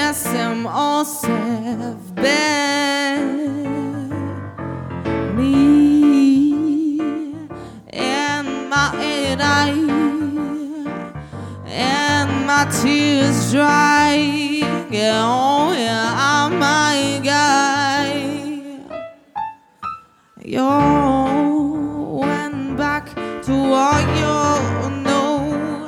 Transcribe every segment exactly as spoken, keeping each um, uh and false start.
sem oseb ben me and my eye and my tears dry. Oh yeah, I'm my guy. You went back to what you know,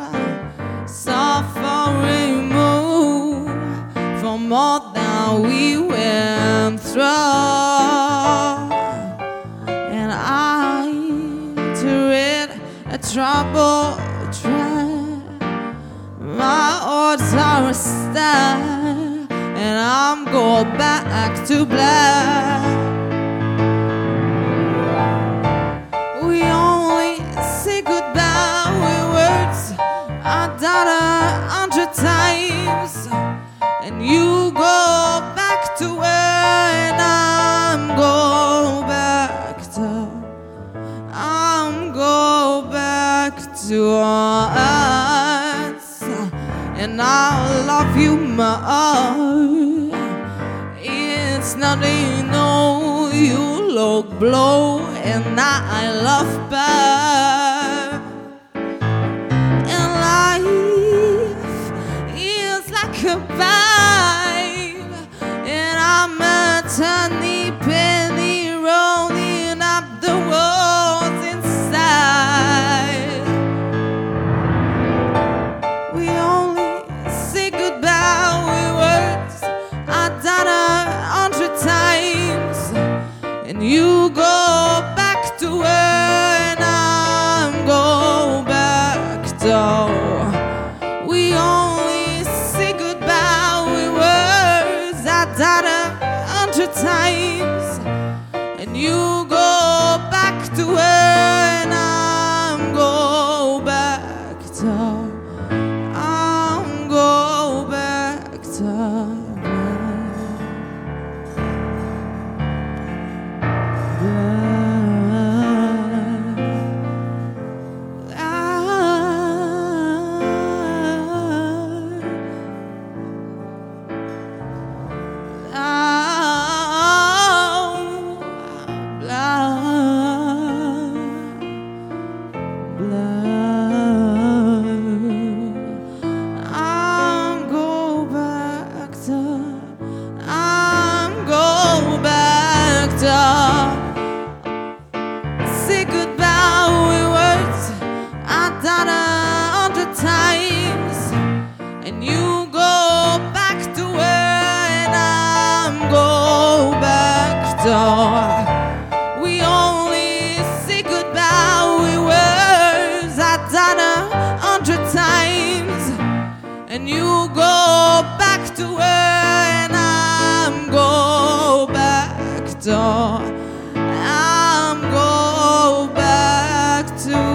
suffering move from more than we went through. And I to read a troubled track. My odds are a star, and I'm going back to black. We only say goodbye with words I done a hundred times, and you go back to where, and I'm go back to, I'm go back to us, and I love you more. It's nothing, no, you look blow, and I love bad. And life is like a vibe, and I'm a tiny penny rolling up the walls inside. We only say goodbye with words I done a hundred times, and you go back to where, and I'm go back to. We only say goodbye with words I done a hundred times, and you go back to where, and I'm go back to. I'm go back to. Say goodbye with words I done a hundred times, and you go back to where, and I'm go back to. We only say goodbye with words I done a hundred times, and you go back to where, and I'm go back to. I'm go back to